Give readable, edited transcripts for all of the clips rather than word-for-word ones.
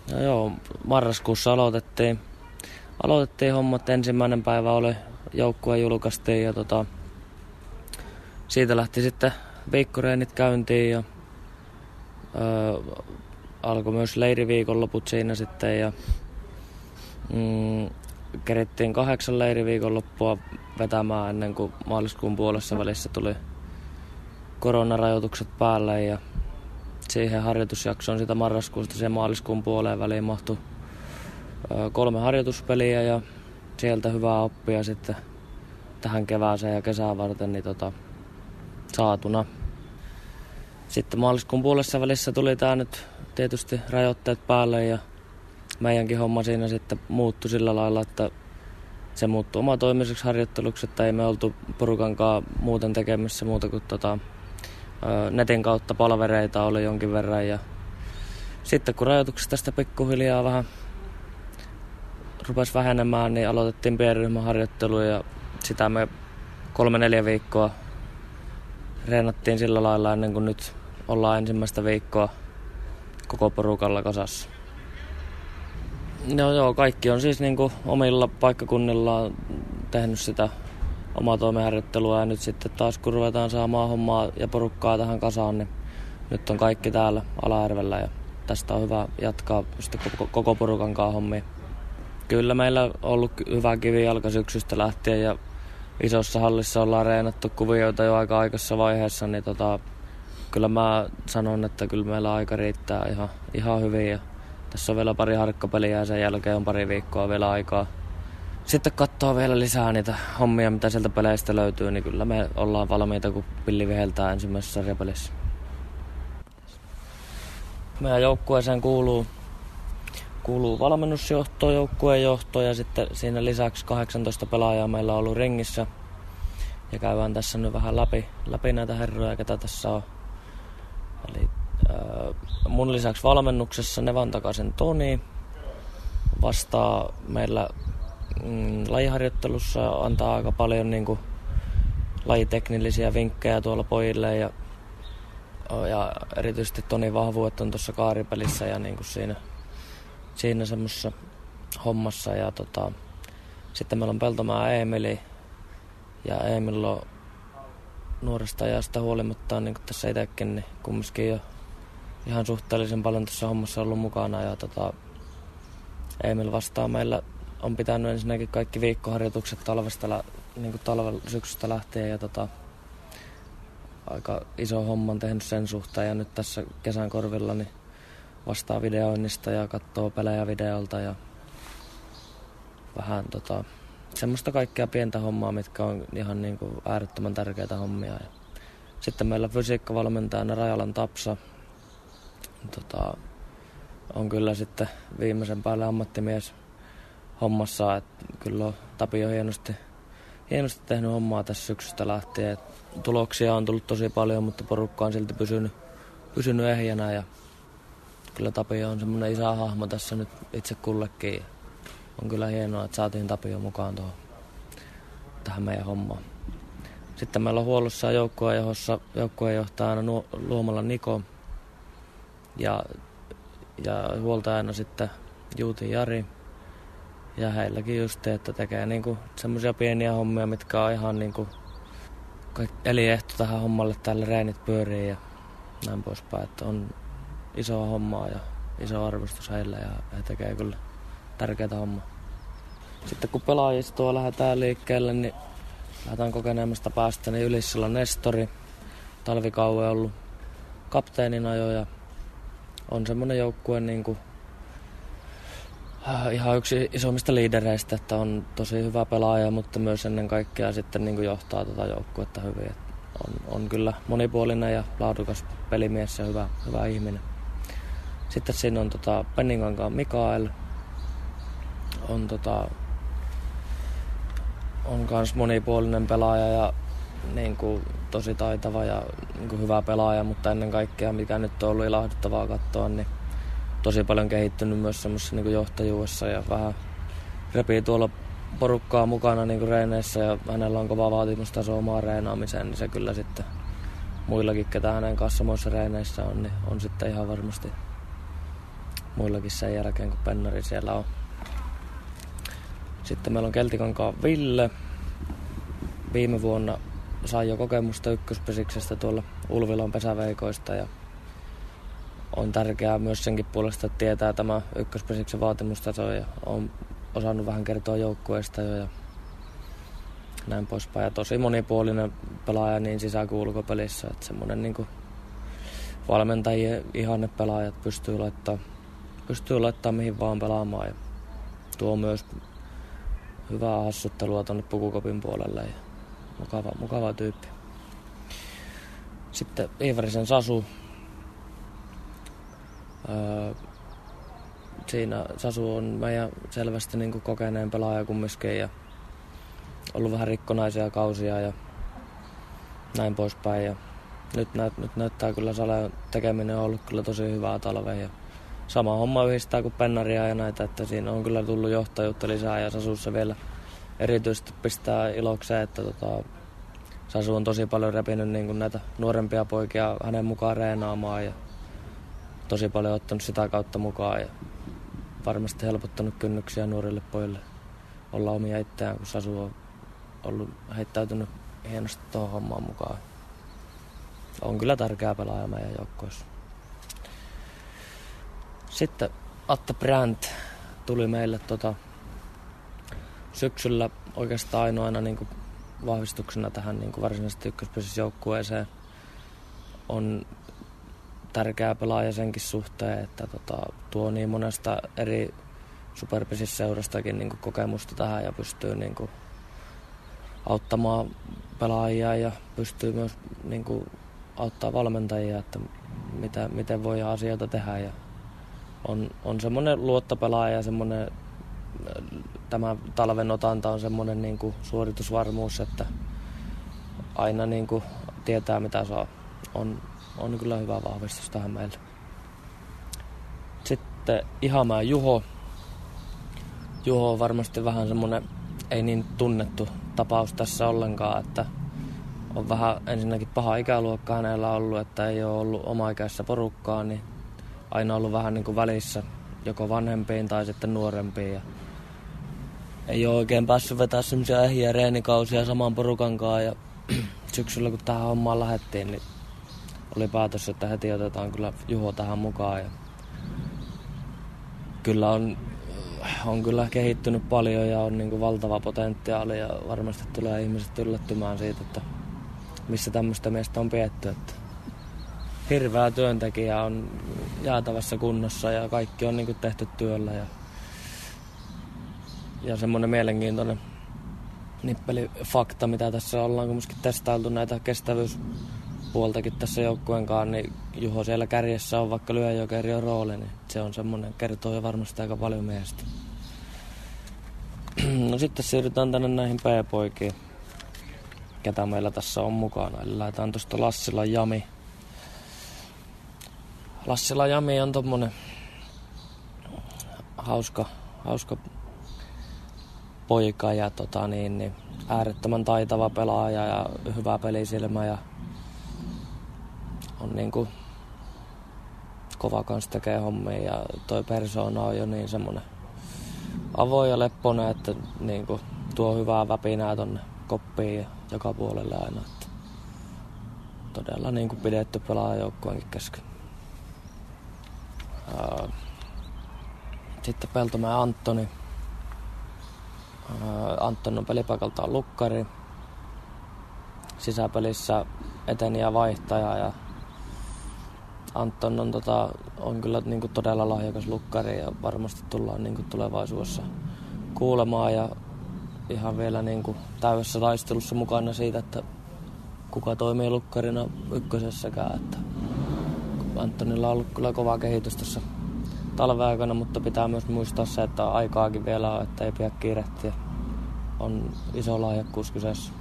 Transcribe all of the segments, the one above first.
No joo, marraskuussa aloitettiin hommat. Ensimmäinen päivä oli joukkue julkaistiin ja siitä lähti sitten viikkoreenit käyntiin ja alkoi myös leiriviikonloput siinä sitten ja kerittiin 8 leiriviikonloppua vetämään ennen kuin maaliskuun puolessa välissä tuli koronarajoitukset päälle ja siihen harjoitusjaksoon sitä marraskuusta siihen maaliskuun puoleen väliin mahtui 3 harjoituspeliä ja sieltä hyvää oppia sitten tähän kevääseen ja kesään varten niin saatuna. Sitten maaliskuun puolessa välissä tuli tää nyt tietysti rajoitteet päälle ja meidänkin homma siinä sitten muuttui sillä lailla, että se muuttui omatoimiseksi harjoitteluksi, että ei me oltu porukankaan muuten tekemissä muuta kuin netin kautta palvereita oli jonkin verran ja sitten kun rajoituksista tästä pikkuhiljaa vähän rupesi vähenemään, niin aloitettiin pienryhmän harjoittelu ja sitä me 3-4 viikkoa reenattiin sillä lailla ennen kuin nyt ollaan ensimmäistä viikkoa koko porukalla kasassa. No joo, kaikki on siis niinku omilla paikkakunnillaan tehnyt sitä omaa toimenharjoittelua ja nyt sitten taas kun ruvetaan saamaan hommaa ja porukkaa tähän kasaan, niin nyt on kaikki täällä Alajärvellä ja tästä on hyvä jatkaa sitten koko porukan kanssa hommia. Kyllä meillä on ollut hyvä kivijalka syksystä lähtien ja isossa hallissa ollaan reenattu kuvioita jo aika aikaisessa vaiheessa, niin kyllä mä sanon, että kyllä meillä aika riittää ihan hyvin ja tässä on vielä pari harkkapeliä ja sen jälkeen on pari viikkoa vielä aikaa. Sitten katsoo vielä lisää niitä hommia, mitä sieltä peleistä löytyy, niin kyllä me ollaan valmiita, kun pilli viheltää ensimmäisessä sarjapelissä. Meidän joukkueeseen kuuluu valmennusjohto, joukkueenjohto ja sitten siinä lisäksi 18 pelaajaa meillä on ollut ringissä. Ja käydään tässä nyt vähän läpi näitä herroja, ketä tässä on. Eli mun lisäksi valmennuksessa Nevan Takasen Toni vastaa meillä lajiharjoittelussa, antaa aika paljon niin kuin lajiteknillisiä vinkkejä tuolla pojille ja erityisesti Tonin vahvuudet on tuossa kaaripelissä ja niin kuin siinä semmoisessa hommassa ja sitten meillä on Peltomaa Eemeli ja Eemil on nuoresta ajasta huolimatta niin kuin tässä itsekin niin kumminkin jo ihan suhteellisen paljon tuossa hommassa ollut mukana ja Eemil vastaa meillä on pitänyt ensinnäkin kaikki viikkoharjoitukset niin kuin syksystä lähtien ja aika iso homman tehnyt sen suhteen ja nyt tässä kesän korvilla niin vastaa videoinnista ja katsoo pelejä videolta ja vähän semmoista kaikkea pientä hommaa, mitkä on ihan niin kuin äärettömän tärkeitä hommia. Ja sitten meillä fysiikkavalmentajana Rajalan Tapsa on kyllä sitten viimeisen päälle ammattimies hommassa, että kyllä on Tapio hienosti tehnyt hommaa tässä syksystä lähtien. Tuloksia on tullut tosi paljon, mutta porukka on silti pysynyt ehjänä ja kyllä Tapio on semmoinen isähahmo tässä nyt itse kullekin. On kyllä hienoa, että saatiin Tapio mukaan tähän meidän hommaan. Sitten meillä on huollossa joukkueenjohtajana Luomala Niko ja huoltajana sitten Juuti Jari. Ja heilläkin just että tekee niinku semmoisia pieniä hommia, mitkä on ihan niinku eliehto tähän hommalle, täällä reenit pyörii ja näin poispäin. Että on isoa hommaa ja iso arvostus heille ja he tekee kyllä tärkeää hommaa. Sitten kun pelaajistoa lähdetään liikkeelle, niin lähdetään kokeneemmasta päästä, niin Ylissala Nestori, talvikauden ollut kapteenina jo ja on semmoinen joukkue niinku ihan yksi isommista liidereistä, että on tosi hyvä pelaaja, mutta myös ennen kaikkea sitten niin kuin johtaa tuota joukkuetta hyvin. On kyllä monipuolinen ja laadukas pelimies ja hyvä ihminen. Sitten siinä on Penningankaan Mikael. On kans monipuolinen pelaaja ja niin kuin tosi taitava ja niin kuin hyvä pelaaja, mutta ennen kaikkea mikä nyt on ollut ilahduttavaa katsoa, niin tosi paljon kehittynyt myös semmoisessa niin kuin johtajuudessa ja vähän repii tuolla porukkaa mukana niin kuin reeneissä ja hänellä on kova vaatimustaso omaan reenaamiseen, niin se kyllä sitten muillakin, ketä hänen kanssa samoissa reeneissä on, niin on sitten ihan varmasti muillakin sen jälkeen, kun Pennari siellä on. Sitten meillä on Keltikankaan Ville. Viime vuonna sai jo kokemusta ykköspesiksestä tuolla Ulvilan pesäveikoista ja on tärkeää myös senkin puolesta, että tietää tämä ykköspesiksen vaatimustaso ja on osannut vähän kertoa joukkueesta jo ja näin poispäin. Ja tosi monipuolinen pelaaja niin sisä- kuin ulkopelissä, että semmoinen niin kuin valmentajien ihannepelaajat pystyy laittaa mihin vaan pelaamaan ja tuo myös hyvää hassuttelua tuonne pukukopin puolelle ja mukava tyyppi. Sitten Iivarisen Sasu. Siinä Sasu on meidän selvästi niin kuin kokeneen pelaaja kumminkin ja ollut vähän rikkonaisia kausia ja näin poispäin. Ja nyt näyttää kyllä Salen tekeminen on ollut kyllä tosi hyvää talvea. Ja sama homma yhdistää kuin Pennaria ja näitä, että siinä on kyllä tullut johtajuutta lisää ja Sasussa vielä erityisesti pistää ilokseen, että Sasu on tosi paljon repinyt niin kuin näitä nuorempia poikia hänen mukaan reenaamaan ja tosi paljon ottanut sitä kautta mukaan ja varmasti helpottanut kynnyksiä nuorille pojille olla omia itseään, kun Sasu on ollut heittäytynyt hienosti tuohon hommaan mukaan. On kyllä tärkeä pelaaja meidän joukkoissa. Sitten Atte Brandt tuli meille syksyllä oikeastaan ainoana niin kuin vahvistuksena tähän niin kuin varsinaisesti ykköspesisjoukkueeseen. On tärkeä pelaaja senkin suhteen, että tuo niin monesta eri superpesisseurastakin niin kuin kokemusta tähän ja pystyy niin kuin auttamaan pelaajia ja pystyy myös niin kuin auttaa valmentajia, että miten voi asioita tehdä. Ja on semmoinen luottopelaaja ja semmoinen, tämä talven otanta on semmoinen niin kuin suoritusvarmuus, että aina niin kuin tietää mitä saa. On kyllä hyvä vahvistus tähän meille. Sitten Ihamäen Juho. Juho on varmasti vähän semmoinen ei niin tunnettu tapaus tässä ollenkaan, että on vähän ensinnäkin paha ikäluokka hänellä ollut, että ei ole ollut omaikäisessä porukkaa, niin aina ollut vähän niin kuin välissä joko vanhempiin tai sitten nuorempiin. Ja ei ole oikein päässyt vetämään semmoisia ehjiä reenikausia saman porukankaan ja syksyllä kun tähän hommaan lähdettiin, niin oli päätös, että heti otetaan kyllä Juho tähän mukaan. Ja kyllä on kyllä kehittynyt paljon ja on niin kuin valtava potentiaali ja varmasti tulee ihmiset yllättymään siitä, että missä tämmöistä miestä on pietty. Että hirveä työntekijä on jäätävässä kunnossa ja kaikki on niin kuin tehty työllä ja semmoinen mielenkiintoinen nippelifakta, mitä tässä ollaan kumminkin testailtu näitä kestävyyspuoltakin tässä joukkueenkaan, niin Juho siellä kärjessä on, vaikka lyöjokeri on rooli, niin se on semmoinen, kertoo jo varmasti aika paljon miestä. No sitten siirrytään tänne näihin P-poikiin, ketä meillä tässä on mukana. Eli lähdetään tuosta Lassilan Jami. Lassilan Jami on tommonen hauska poika ja äärettömän taitava pelaaja ja hyvä pelisilmä ja on niinku kova kans tekee hommia ja toi persoona on jo niin semmonen avoin ja lepponen, että niinku tuo hyvää väpinää tonne koppiin ja joka puolelle aina. Että todella niinku pidetty pelaajajoukkueenkin kesken. Sitten Peltomäen Antoni. Anton on pelipaikaltaan lukkari. Sisäpelissä eteniä vaihtaja ja Anton on kyllä niinku todella lahjakas lukkari ja varmasti tullaan niinku tulevaisuudessa kuulemaan ja ihan vielä niinku täydessä taistelussa mukana siitä, että kuka toimii lukkarina ykkösessäkään. Että Antonilla on ollut kyllä kovaa kehitys tässä talven aikana, mutta pitää myös muistaa se, että aikaakin vielä on, että ei pidä kiirehtiä. On iso lahjakkuus kyseessä.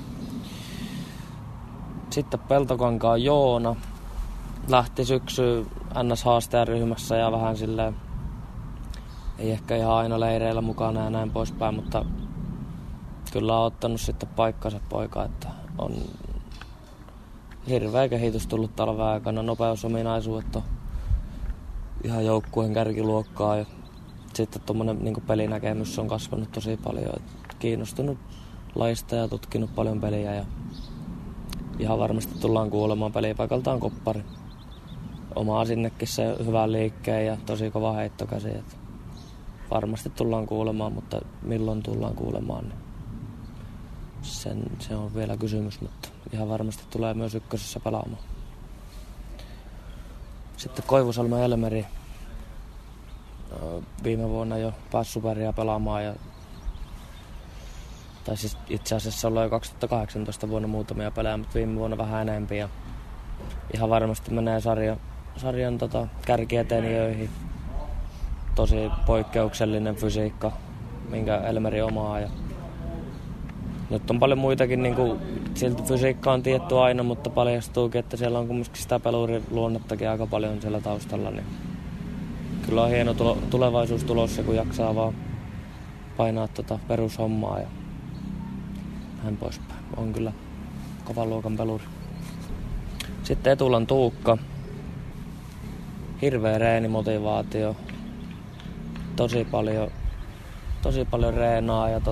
Sitten Peltokankaan Joona lähti syksyyn NS-haastajaryhmässä ja vähän silleen, ei ehkä ihan aina leireillä mukana ja näin poispäin, mutta kyllä on ottanut sitten paikkansa poika, että on hirveä kehitys tullut talven aikana, nopeusominaisuudet on ihan joukkueen kärkiluokkaa ja sitten tuommoinen niin pelinäkemys on kasvanut tosi paljon. Kiinnostunut lajista ja tutkinut paljon peliä ja ihan varmasti tullaan kuulemaan pelipaikaltaan koppari. Oma sinnekin se hyvä liikkeen ja tosi kova heittokäsi. Varmasti tullaan kuulemaan, mutta milloin tullaan kuulemaan, niin se on vielä kysymys, mutta ihan varmasti tulee myös ykkösessä pelaamaan. Sitten Koivusalmen Elmeri. Viime vuonna jo pääsi superia pelaamaan. Tai siis itse asiassa ollaan jo 2018 vuonna muutamia pelejä, mutta viime vuonna vähän enemmän. Ja ihan varmasti menee sarjan kärkietenijöihin. Tosi poikkeuksellinen fysiikka, minkä Elmeri omaa. Ja nyt on paljon muitakin, niin kuin, silti fysiikka on tietty aina, mutta paljastuukin, että siellä on kumminkin sitä peluriluonnettakin aika paljon siellä taustalla. Niin kyllä on hieno tulevaisuus tulossa, kun jaksaa vaan painaa perushommaa ja näin poispäin. On kyllä kovan luokan peluri. Sitten Etulan Tuukka. Hirveä reenimotivaatio. Tosi paljon reenaa ja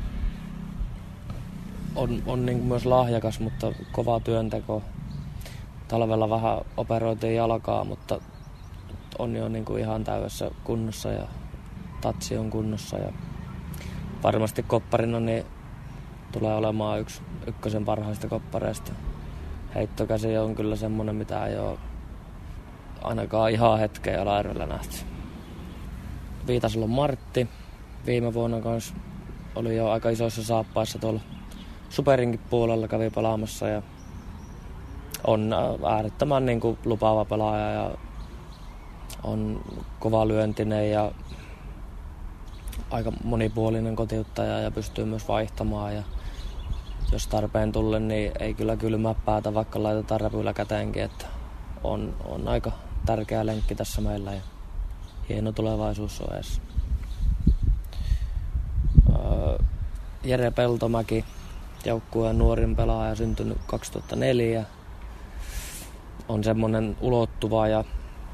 on niin kuin myös lahjakas, mutta kova työnteko. Talvella vähän operoitiin jalkaa, mutta on jo niin kuin ihan täydessä kunnossa ja tatsi on kunnossa. Ja varmasti kopparina niin tulee olemaan ykkösen parhaista koppareista. Heittokäsi on kyllä semmonen, mitä ei ole ainakaan ihan hetkeä Laarvella nähty. Viitasalon Martti. Viime vuonna kanssa oli jo aika isoissa saappaissa tuolla Superinkin puolella kävi pelaamassa ja on äärettömän niin kuin lupaava pelaaja ja on kova lyöntinen ja aika monipuolinen kotiuttaja ja pystyy myös vaihtamaan ja jos tarpeen tullen, niin ei kyllä kylmää päätä, vaikka laitetaan räpyillä käteenkin, että on aika tärkeä lenkki tässä meillä ja hieno tulevaisuus on edes. Jere Peltomäki, joukkueen nuorin pelaaja, syntynyt 2004. On semmonen ulottuva ja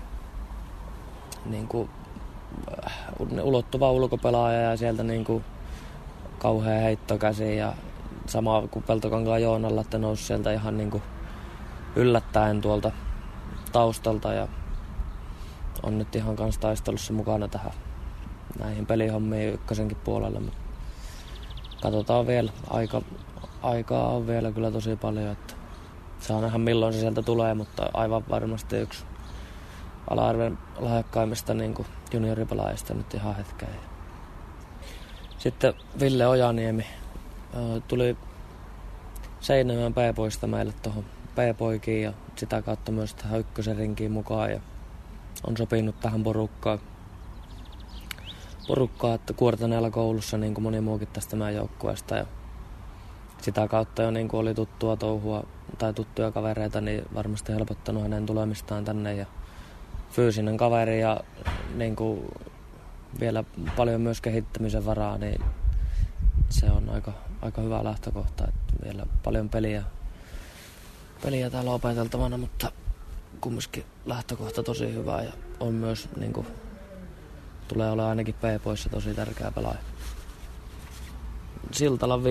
niinku ulottuva ulkopelaaja ja sieltä niinku kauhea heittokäsi ja sama kuin Peltokankaan Joonalla, että nousi sieltä ihan niinku yllättäen tuolta taustalta ja on nyt ihan kans taistelussa mukana näihin pelihommiin ykkösenkin puolelle. Katsotaan vielä. Aikaa on vielä kyllä tosi paljon, että saa nähdä milloin se sieltä tulee, mutta aivan varmasti yksi Ala-arven lahjakkaimmista niin junioripelaajista nyt ihan hetkeen. Sitten Ville Ojaniemi tuli Seinäjoen P-poista meille tuohon P-poikiin ja sitä kautta myös tähän ykkösen rinkiin mukaan ja on sopinut tähän porukkaan, että kuortaneella koulussa niin kuin moni muukin tästä meidän joukkueesta ja sitä kautta jo niin kuin oli tuttua touhua tai tuttuja kavereita, niin varmasti helpottanut hänen tulemistaan tänne ja fyysinen kaveri ja niin kuin vielä paljon myös kehittämisen varaa, niin se on aika hyvä lähtökohta, että vielä paljon peliä täällä opeteltavana, mutta kumminkin lähtökohta tosi hyvä ja on myös niin kuin, tulee olla ainakin P-poissa tosi tärkeä pelaaja. Siltalan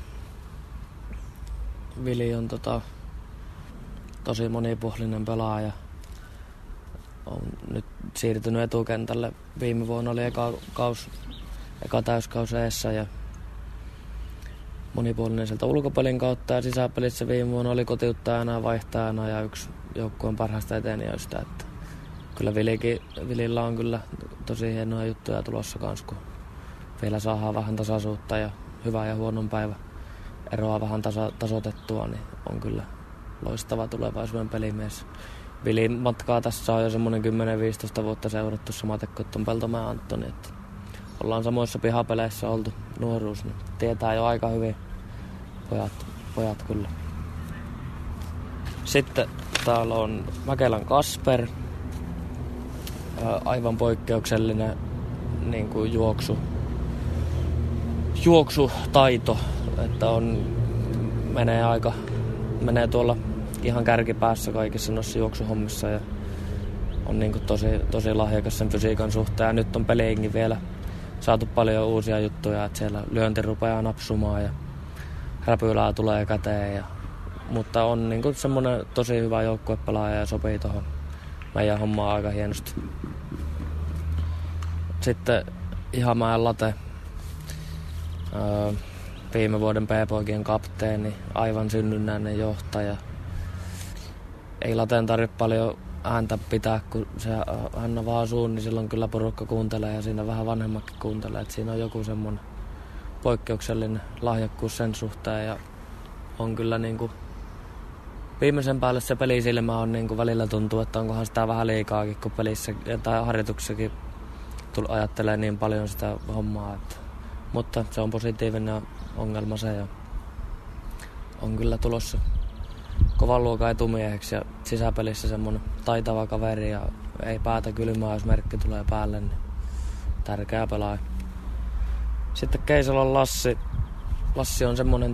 Vili on tosi monipuolinen pelaaja. On nyt siirtynyt etukentälle. Viime vuonna oli eka täyskaus eessä ja monipuolinen sieltä ulkopelin kautta ja sisäpelissä viime vuonna oli kotiuttajana ja vaihtajana ja yksi joukkueen parhaista etenijöistä. Että kyllä Vilillä on kyllä tosi hienoja juttuja tulossa kanssa, kun vielä saadaan vähän tasaisuutta ja hyvän ja huonon päivän eroa vähän tasoitettua, niin on kyllä loistava tulevaisuuden pelimies. Vilin matkaa tässä on jo semmoinen 10-15 vuotta seurattu samaten kuin tuon Peltomäen Antoni. Että ollaan samoissa pihapeleissä oltu nuoruus, niin tietää jo aika hyvin pojat kyllä. Sitten täällä on Mäkelän Kasper. Aivan poikkeuksellinen niin kuin juoksutaito, että menee tuolla ihan kärkipäässä kaikissa noissa juoksuhommissa ja on niin kuin tosi lahjakas sen fysiikan suhteen. Ja nyt on peliinkin vielä saatu paljon uusia juttuja, että siellä lyönti rupeaa napsumaan ja räpylää tulee käteen. Mutta on niin kuin semmoinen tosi hyvä joukkuepelaaja ja sopii tuohon meidän hommaan aika hienosti. Sitten Ihamäen Late, viime vuoden P-poikien kapteeni, aivan synnynnäinen johtaja. Ei Lateen tarvitse paljon ääntä pitää, kun hän avaa suun, niin silloin kyllä porukka kuuntelee ja siinä vähän vanhemmatkin kuuntelee. Et siinä on joku semmoinen poikkeuksellinen lahjakkuus sen suhteen ja on kyllä niinku viimeisen päälle se pelisilmä on niinku välillä tuntuu, että onkohan sitä vähän liikaakin, kun pelissä tai harjoituksessakin ajattelee niin paljon sitä hommaa. Mutta se on positiivinen ongelma se ja on kyllä tulossa kovan luokan etumieheksi ja sisäpelissä semmoinen taitava kaveri ja ei päätä kylmää, jos merkki tulee päälle, niin tärkeä pelaaja. Sitten Keisalan Lassi. Lassi on semmoinen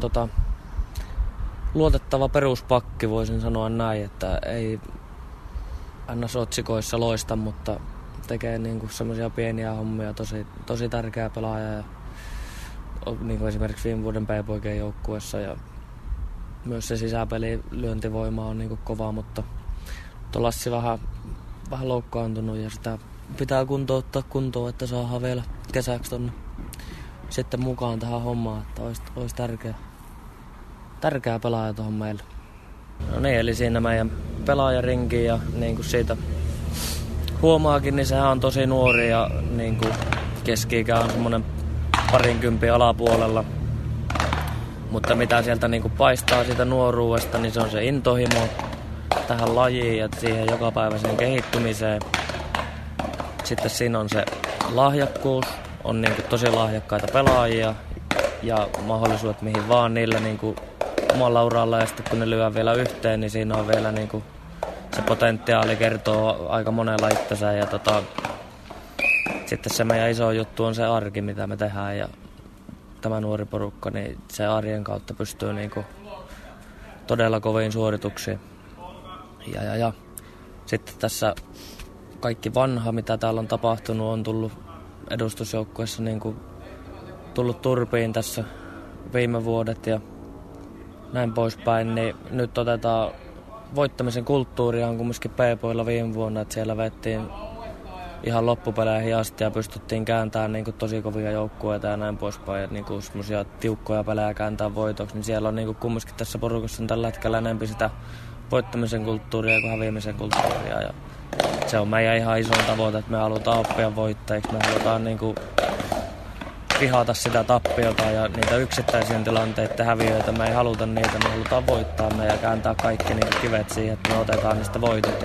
luotettava peruspakki, voisin sanoa näin, että ei NS-otsikoissa loista, mutta tekee niinku semmoisia pieniä hommia, tosi tärkeä pelaaja ja niinku esimerkiksi viime vuoden P-poikien joukkueessa ja myös se sisäpeli lyöntivoima on niinku kova, mutta Lassi vähän loukkaantunut ja sitä pitää ottaa kuntoon, että saadaan vielä kesäksi tonne sitten mukaan tähän hommaan, että olisi tärkeä pelaaja tuohon meille. No niin, eli siinä meidän pelaajarinki ja niin kuin siitä huomaakin, niin sehän on tosi nuori ja niin kuin keski-ikä on semmoinen 20 alapuolella. Mutta mitä sieltä niin kuin paistaa siitä nuoruudesta, niin se on se intohimo tähän lajiin ja siihen jokapäiväiseen kehittymiseen. Sitten siinä on se lahjakkuus, on niin kuin tosi lahjakkaita pelaajia ja mahdollisuudet mihin vaan niillä niin kuin omalla uralla ja sitten kun ne lyö vielä yhteen, niin siinä on vielä niin kuin se potentiaali kertoo aika monella itsensä ja sitten se meidän iso juttu on se arki, mitä me tehdään ja tämä nuori porukka, niin se arjen kautta pystyy niin kuin todella koviin suorituksiin. Ja sitten tässä kaikki vanha, mitä täällä on tapahtunut, on tullut edustusjoukkueessa niin kuin tullut turpiin tässä viime vuodet ja näin poispäin, niin nyt otetaan voittamisen kulttuuria on kumminkin P-poilla viime vuonna, että siellä vettiin ihan loppupeleihin asti ja pystyttiin kääntämään niin kuin tosi kovia joukkueita ja näin poispäin ja niin kuin semmoisia tiukkoja pelejä kääntää voitoksi, niin siellä on niin kuin kumminkin tässä porukassa on tällä hetkellä enemmän sitä voittamisen kulttuuria kuin häviämisen kulttuuria ja se on meidän ihan iso tavoite, että me halutaan oppia voittajiksi, me halutaan niin kuin vihata sitä tappiota ja niitä yksittäisiä tilanteita häviöitä, me ei haluta niitä, me halutaan voittaa ne ja kääntää kaikki niin kivet siihen, että me otetaan niistä voitot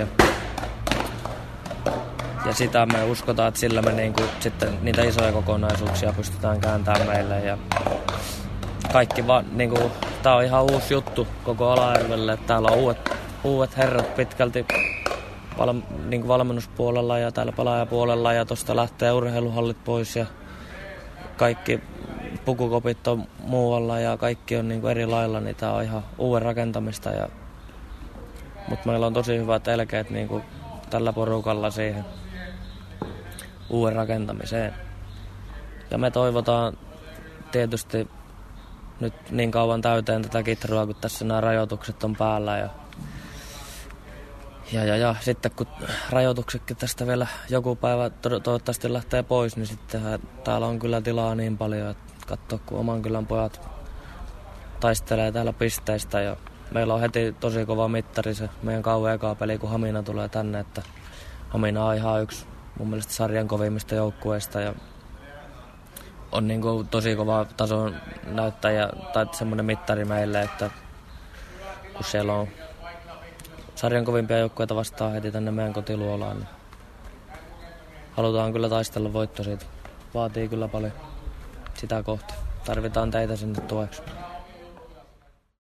ja sitä me uskotaan, että sillä me niinku sitten niitä isoja kokonaisuuksia pystytään kääntämään meille ja kaikki vaan niinku, tää on ihan uusi juttu koko Alajärvelle, että täällä on uudet herrat pitkälti niinku valmennuspuolella ja täällä pelaajapuolella ja tosta lähtee urheiluhallit pois ja kaikki pukukopit on muualla ja kaikki on niinku eri lailla, niin tää on ihan uuden rakentamista mutta meillä on tosi hyvät elkeet niinku tällä porukalla siihen uuden rakentamiseen. Ja me toivotaan tietysti nyt niin kauan täyteen tätä kitrua, kun tässä nämä rajoitukset on päällä. Ja sitten kun rajoituksetkin tästä vielä joku päivä toivottavasti lähtee pois, niin sitten täällä on kyllä tilaa niin paljon, että katsoa kun oman kylän pojat taistelee täällä pisteistä. Ja meillä on heti tosi kova mittari se meidän kauan eka peli, kun Hamina tulee tänne, että Hamina on ihan yksi mun mielestä sarjan kovimmista joukkueista ja on niin kuin tosi kova tason näyttäjä tai semmoinen mittari meille, että kun siellä on sarjan kovimpia joukkueita vastaan heti tänne meidän kotiluolaan, niin halutaan kyllä taistella voitto siitä. Vaatii kyllä paljon sitä kohti. Tarvitaan teitä sinne tueksi.